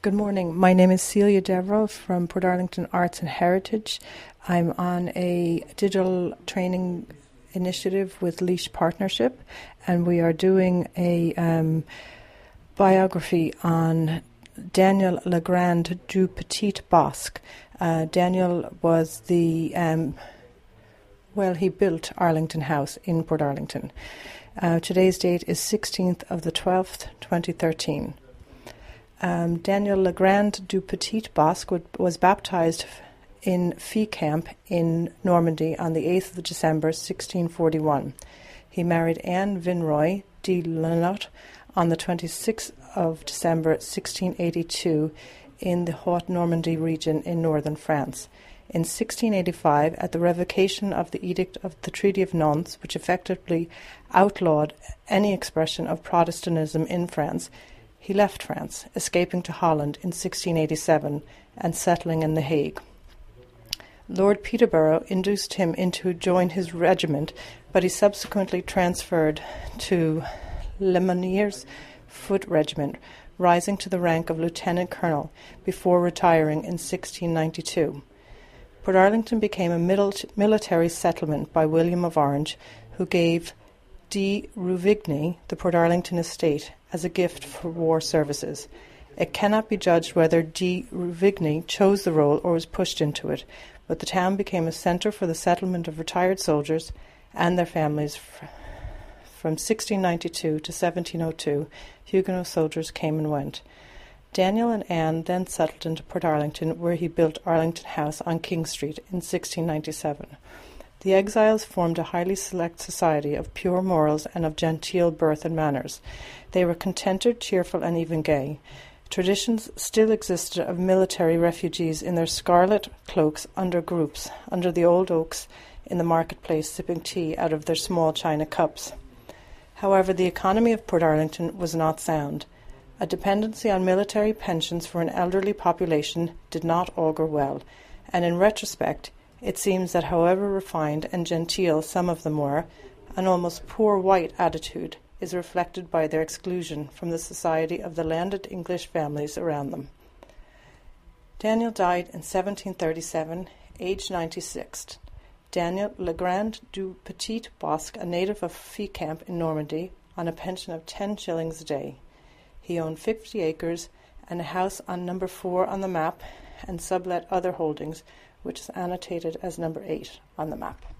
Good morning. My name is Celia Devereux from Portarlington Arts and Heritage. I'm on a digital training initiative with Laois Partnership, and we are doing a biography on Daniel Legrand du Petit-Bosc. Daniel was he built Arlington House in Portarlington. Today's date is 16th of the 12th, 2013. Daniel Legrand du Petit-Bosc was baptized in Fee Camp in Normandy on the 8th of December 1641. He married Anne Vinroy de Lanotte on the 26th of December 1682 in the Haute-Normandy region in northern France. In 1685, at the revocation of the Edict of the Treaty of Nantes, which effectively outlawed any expression of Protestantism in France, he left France, escaping to Holland in 1687 and settling in The Hague. Lord Peterborough induced him to join his regiment, but he subsequently transferred to Lemonniers Foot Regiment, rising to the rank of lieutenant colonel before retiring in 1692. Portarlington became a military settlement by William of Orange, who gave de Ruvigny the Portarlington estate as a gift for war services. It cannot be judged whether de Ruvigny chose the role or was pushed into it, but the town became a centre for the settlement of retired soldiers and their families. From 1692 to 1702, Huguenot soldiers came and went. Daniel and Anne then settled into Portarlington, where he built Arlington House on King Street in 1697. The exiles formed a highly select society of pure morals and of genteel birth and manners. They were contented, cheerful, and even gay. Traditions still existed of military refugees in their scarlet cloaks under groups, under the old oaks in the marketplace, sipping tea out of their small china cups. However, the economy of Portarlington was not sound. A dependency on military pensions for an elderly population did not augur well, and in retrospect, it seems that however refined and genteel some of them were, an almost poor white attitude is reflected by their exclusion from the society of the landed English families around them. Daniel died in 1737, aged 96. Daniel Legrand du Petit-Bosc, a native of Fee Camp in Normandy, on a pension of 10 shillings a day. He owned 50 acres and a house on number 4 on the map, and sublet other holdings, which is annotated as number 8 on the map.